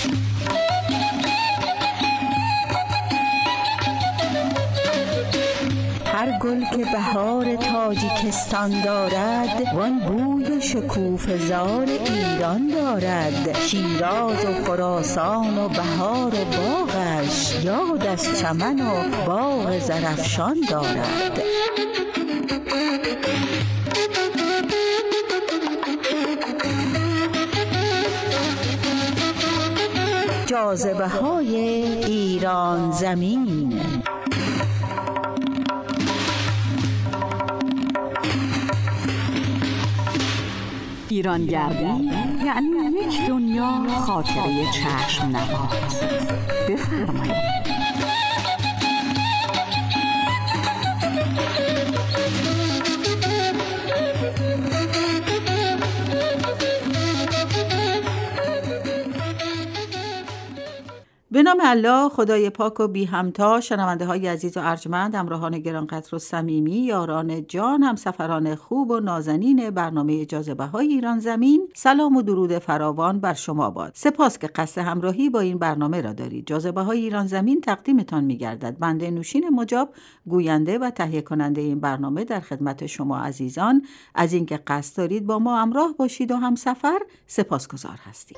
هر گل که بهار تاجیکستان دارد، وان بوی شکوفه زار ایران دارد. شیراز و خراسان و بهار و باغش، یاد از چمن و باغ زرافشان دارد. جاذبه های ایران زمین. ایرانگردی یعنی یک دنیا خاطره چشم نواز. بفرمایید. به نام الله، خدای پاک و بی همتا. شنونده های عزیز و ارجمند، همراهان گرانقدر و صمیمی، یاران جان، همسفران خوب و نازنین برنامه جاذبه های ایران زمین، سلام و درود فراوان بر شما باد. سپاس که قصد همراهی با این برنامه را دارید. جاذبه های ایران زمین تقدیمتان می گردد. بنده نوشین مجاب، گوینده و تهیه کننده این برنامه، در خدمت شما عزیزان از اینکه قصد دارید با ما همراه باشید و همسفر سپاسگزار هستیم.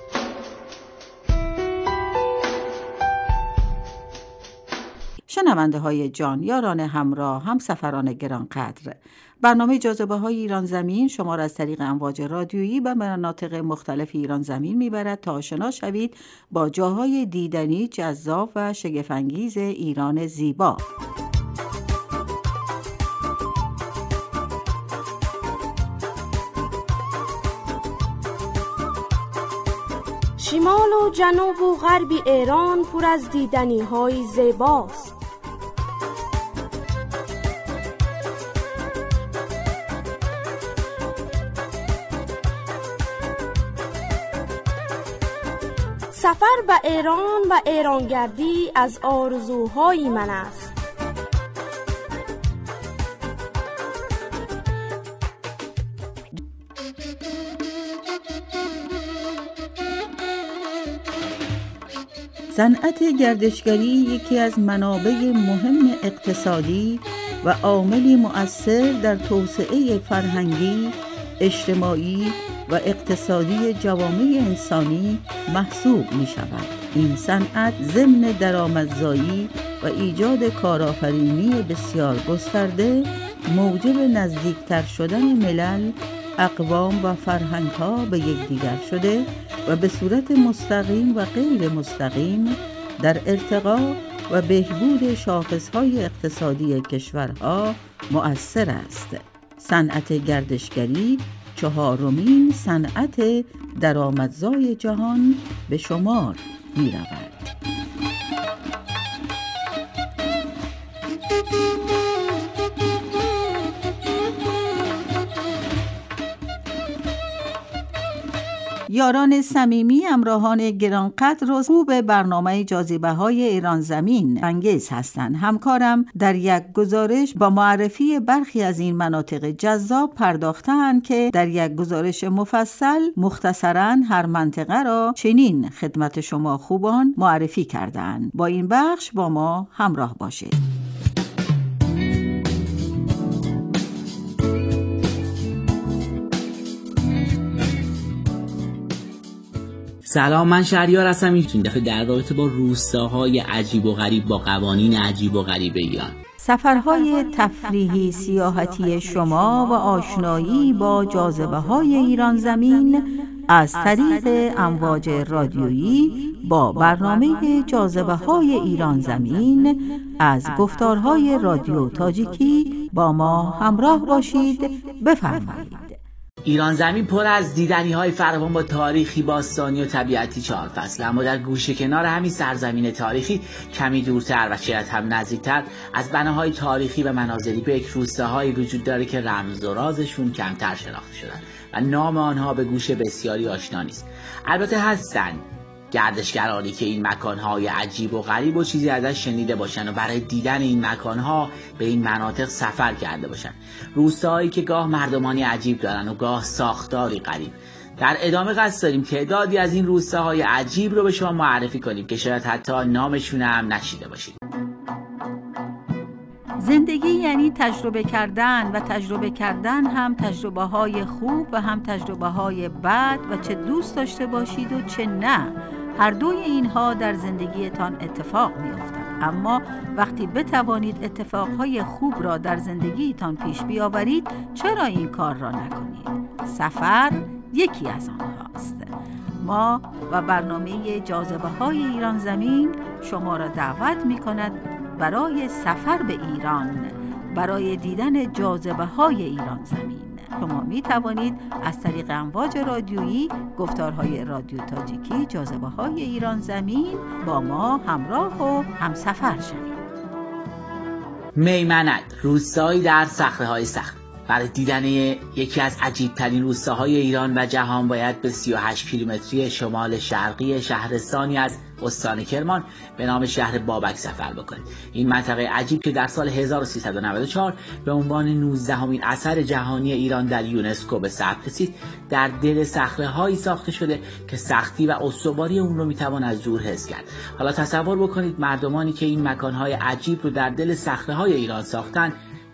شنونده های جان، یاران همراه، همسفران گرانقدر، برنامه جاذبه های ایران زمین شما را از طریق امواج رادیویی به مناطق مختلف ایران زمین میبرد تا آشنا شوید با جاهای دیدنی، جذاب و شگفت‌انگیز ایران زیبا. شمال و جنوب و غرب ایران پر از دیدنی های زیباست. سفر به ایران و ایرانگردی از آرزوهای من است. صنعت گردشگری یکی از منابع مهم اقتصادی و عاملی مؤثر در توسعه فرهنگی، اجتماعی و اقتصادی جوامع انسانی محسوب می شود. این صنعت ضمن درآمدزایی و ایجاد کارآفرینی بسیار گسترده، موجب نزدیکتر شدن ملل، اقوام و فرهنگ‌ها به یکدیگر شده و به صورت مستقیم و غیر مستقیم در ارتقا و بهبود شاخص‌های اقتصادی کشورها مؤثر است. صنعت گردشگری چهارمین صنعت درآمدزای جهان به شمار می‌رود. یاران صمیمی، همراهان گرانقدر و خوب برنامه جاذبه های ایران زمین انگیز هستند. همکارم در یک گزارش با معرفی برخی از این مناطق جذاب پرداختند که در یک گزارش مفصل مختصراً هر منطقه را چنین خدمت شما خوبان معرفی کردند. با این بخش با ما همراه باشید. سلام، من شهریار هستم. این دفعه در رابطه با روستاهای عجیب و غریب با قوانین عجیب و غریب ایران. سفرهای تفریحی سیاحتی شما و آشنایی با جاذبه های ایران زمین از طریق امواج رادیویی با برنامه جاذبه های ایران زمین از گفتارهای رادیو تاجیکی با ما همراه باشید. بفرمایید. ایران زمین پر از دیدنی‌های فراوان با تاریخی، باستانی و طبیعتی 4 فصل، اما در گوشه کنار همین سرزمین تاریخی کمی دورتر و شاید هم نزدیکتر از بناهای تاریخی و مناظری به یک روستاهایی وجود داره که رمز و رازشون کمتر شناخته شدن و نام آنها به گوش بسیاری آشنا نیست. البته هستن گردشگرانی که این مکانهای عجیب و غریب و چیزی ازش شنیده باشن و برای دیدن این مکانها به این مناطق سفر کرده باشن. روستاهایی که گاه مردمانی عجیب دارن و گاه ساختاری غریب. در ادامه قصد داریم تعدادی از این روستاهای عجیب رو به شما معرفی کنیم که شاید حتی نامشون هم نشیده باشید. زندگی یعنی تجربه کردن و تجربه کردن هم تجربه‌های خوب و هم تجربه‌های بد و چه دوست داشته باشید و چه نه. هر دوی اینها در زندگیتان اتفاق می‌افتد. اما وقتی بتوانید اتفاقهای خوب را در زندگیتان پیش بیاورید، چرا این کار را نکنید؟ سفر یکی از آنهاست. ما و برنامه جاذبه‌های ایران زمین شما را دعوت می‌کند برای سفر به ایران، برای دیدن جاذبه‌های ایران زمین. شما می توانید از طریق امواج رادیویی، گفتارهای رادیو تاجیکی، جاذبه‌های ایران زمین با ما همراه و همسفر شوید. میمند، روستایی در صخره‌های صخره. برای دیدن یکی از عجیب‌ترین روستاهای ایران و جهان باید به 38 کیلومتری شمال شرقی شهرستانی از استان کرمان به نام شهر بابک سفر بکنید. این منطقه عجیب که در سال 1394 به عنوان 19مین اثر جهانی ایران در یونسکو به ثبت رسید، در دل صخره‌هایی ساخته شده که سختی و استواری اون رو میتوان از دور حس کرد. حالا تصور بکنید مردمانی که این مکان‌های عجیب رو در دل صخره‌های ایران ساختن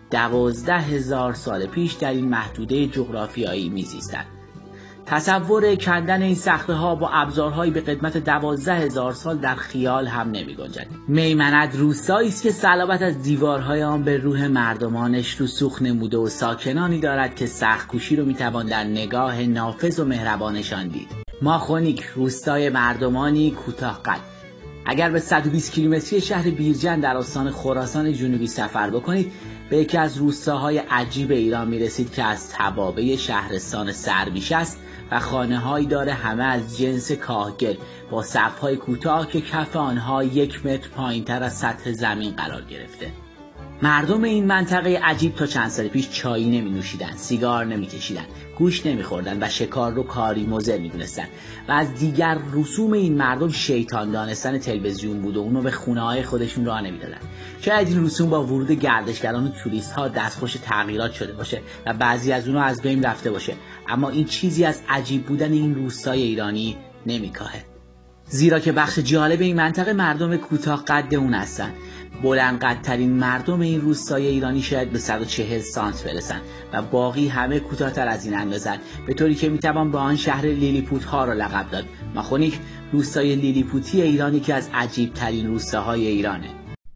12,000 سال پیش در این محدوده جغرافیایی میزیستند. تصور کندن این صخره‌ها با ابزارهایی به قدمت 12,000 سال در خیال هم نمی‌گنجد. میمند روستایی است که صلابت از دیوارهای آن به روح مردمانش رسوخ نموده و ساکنانی دارد که سخت‌کوشی رو می‌توان در نگاه نافذ و مهربانشان دید. ماخونیک، روستای مردمانی کوتاه قد. اگر به 120 کیلومتری شهر بیرجند در استان خراسان جنوبی سفر بکنید، به یکی از روستاهای عجیب ایران میرسید که از توابع شهرستان سربیش است و خانه‌هایی داره همه از جنس کاهگل با سقف‌های کوتاه که کف آنها 1 متر پایین‌تر از سطح زمین قرار گرفته. مردم این منطقه عجیب تا چند سال پیش چای نمی نوشیدن، سیگار نمی کشیدن، گوشت نمی خوردن و شکار رو کاری مضر می دونستن و از دیگر رسوم این مردم شیطان دانستن تلویزیون بود و اونو به خونه های خودشون راه نمی دادن. شاید این رسوم با ورود گردشگران و توریست ها دستخوش تغییرات شده باشه و بعضی از اونها از بین رفته باشه، اما این چیزی از عجیب بودن این روستای ایرانی نمی کاهه. زیرا که بخش جالب این منطقه مردم کوتاه قد اون هستن. بلند قدترین مردم این روستای ایرانی شاید به 140 سانت برسن و باقی همه کوتاه‌تر از این اندازن، به طوری که میتوان به آن شهر لیلیپوت ها را لقب داد. ماخونیک، روستای لیلیپوتی ایرانی که از عجیب ترین روستاهای ایرانه.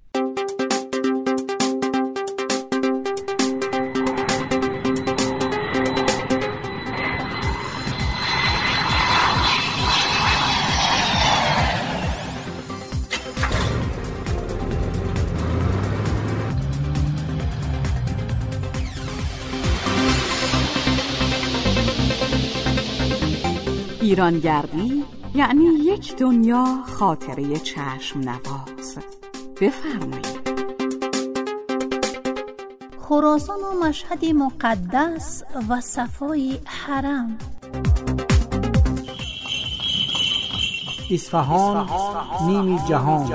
ایرانگردی یعنی یک دنیا خاطره چشم نواز. بفرمایید. خراسان و مشهد مقدس و صفای حرم. اصفهان نیمی جهان.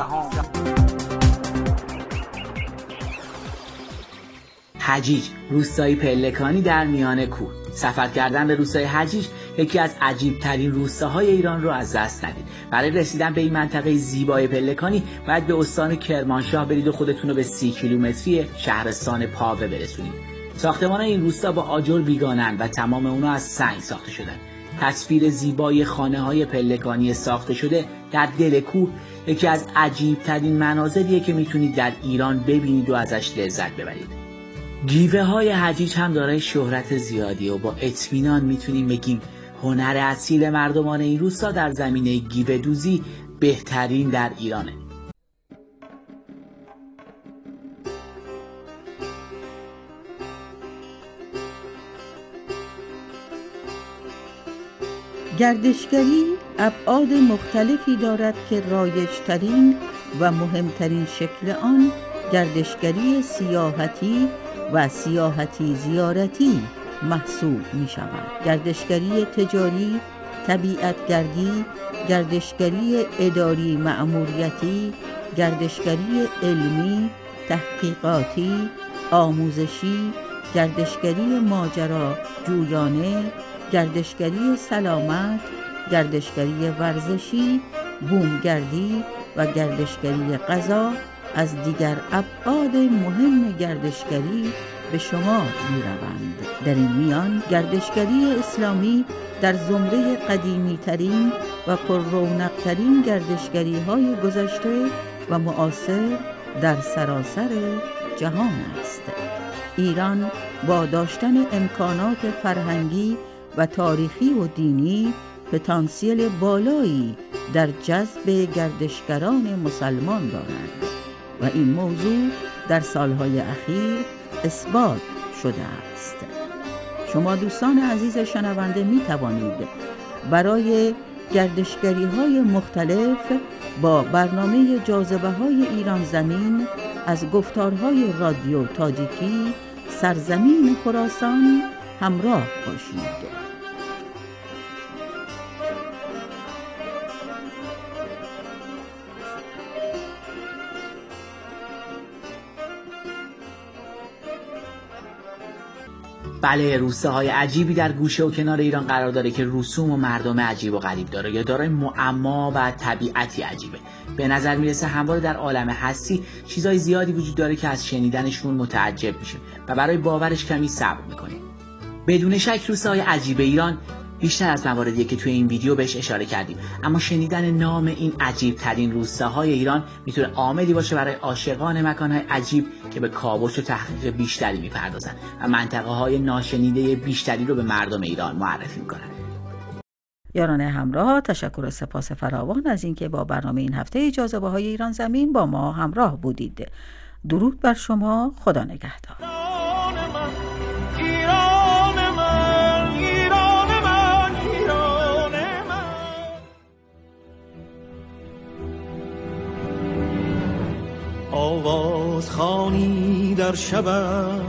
حجیج، روستایی پلکانی در میان کوه. سفر کردن به روستای حجیج یکی از عجیب ترین روستاهای ایران رو از دست ندید. برای رسیدن به این منطقه زیبای پلکانی باید به استان کرمانشاه برید و خودتون رو به 30 کیلومتری شهرستان پاوه برسونید. ساختمان این روستا با آجر بیگانن و تمام اونا از سنگ ساخته شدن. تصویر زیبای خانه‌های پلکانی ساخته شده در دل کوه یکی از عجیب ترین مناظریه که میتونید در ایران ببینید و ازش لذت ببرید. گیوه های حجیج هم دارای شهرت زیادی و با اطمینان میتونیم بگیم هنر اصیل مردمان این روستا در زمینه گیوه دوزی بهترین در ایرانه. گردشگری ابعاد مختلفی دارد که رایج‌ترین و مهمترین شکل آن گردشگری سیاحتی و سیاحتی زیارتی محسوب می شود. گردشگری تجاری، طبیعتگردی، گردشگری اداری مأموریتی، گردشگری علمی، تحقیقاتی، آموزشی، گردشگری ماجرا جویانه، گردشگری سلامت، گردشگری ورزشی، بومگردی و گردشگری غذا از دیگر ابعاد مهم گردشگری به شمار می‌روند. در این میان گردشگری اسلامی در زمره قدیمی ترین و پر رونق ترین گردشگری های گذشته و معاصر در سراسر جهان است. ایران با داشتن امکانات فرهنگی و تاریخی و دینی پتانسیل بالایی در جذب گردشگران مسلمان دارد و این موضوع در سالهای اخیر اثبات شده است. شما دوستان عزیز شنونده می توانید برای گردشگری‌های مختلف با برنامه جاذبه‌های ایران زمین از گفتارهای رادیو تاجیکی سرزمین خراسان همراه باشید. بله، روستاهای عجیبی در گوشه و کنار ایران قرار داره که رسوم و مردم عجیب و غریب داره یا دارای معما و طبیعتی عجیبه. به نظر میرسه همواره در عالم هستی چیزای زیادی وجود داره که از شنیدنشون متعجب میشه و برای باورش کمی صبر میکنیم. بدون شک روستاهای عجیب ایران بیشتر از مواردیه که توی این ویدیو بهش اشاره کردیم، اما شنیدن نام این عجیب ترین روستاهای ایران میتونه عاملی باشه برای عاشقان مکانهای عجیب که به کاوش و تحقیق بیشتری میپردازن و منطقه های ناشنیده بیشتری رو به مردم ایران معرفی میکنن. یاران همراه، تشکر و سپاس فراوان از اینکه با برنامه این هفته جاذبه‌های ایران زمین با ما همراه بودید. درود بر شما، خدا نگهدار. آواز خوانی در شبم،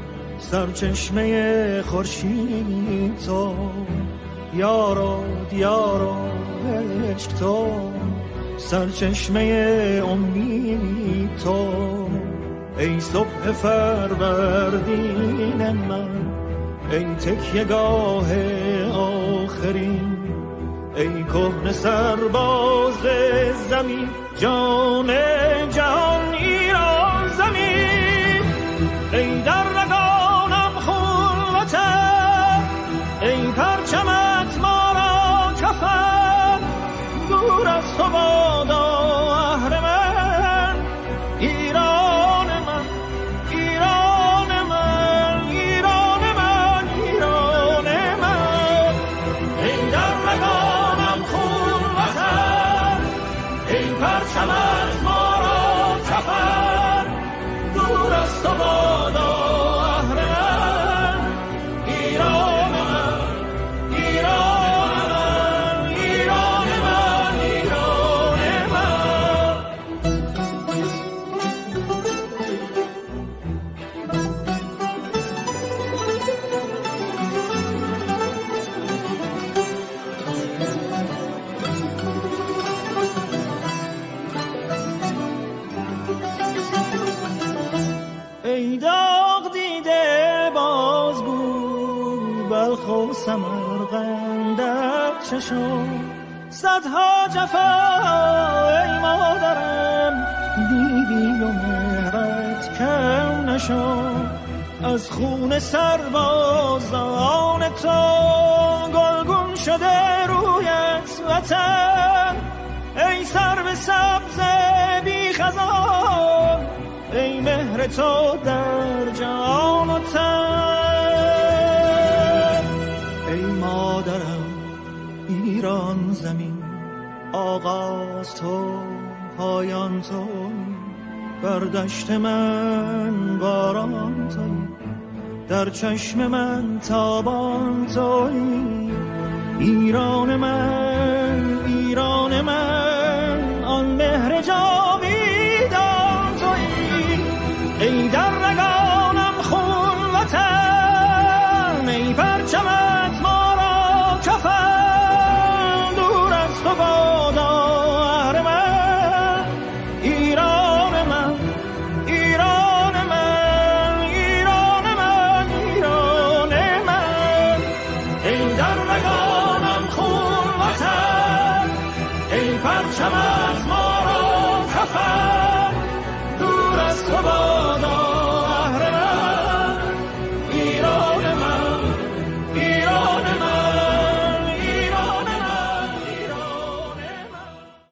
سرچشمه خورشید تو، یارو دیارو عشق تو، سرچشمه امید تو، ای صبح فروردین من، ای تکیه‌گاه آخرین، ای کهنه سرباز زمین، جان جهان ایران زمین، ای در رگانم خون وطن، ای پرچمت ما را کفن، دور از تو بادا اهرمن، ایران من، ایران من، ایران من، ایران من، ای در رگانم خون وطن، ای پرچمت ما را کفن، دور از تو بادا اهرمن، ایران من، ایران من، ایران من، ایران من. ای داغ دیده باز بود بلخ و سمرقندت چشم، صدها جفا ای مادرم دیدی و مهرت کم نشد، از خون سربازان تو گلگون شده رویت وطن، ای سرو سبز بی خزان، ای مهر تو در جان و تن، ای مادرم ایران زمین، آغاز تو پایان تو، بر دشت من باران تویی، در چشم من تابان تویی، ایران من، ایران من، آن مهر جاویدان تویی، ای در رگانم خون وطن، ای پرچمت ما را کفن، دور از تو بادا اهرمن، ایران من، ایران من، ایران من، ایران من، ای در تو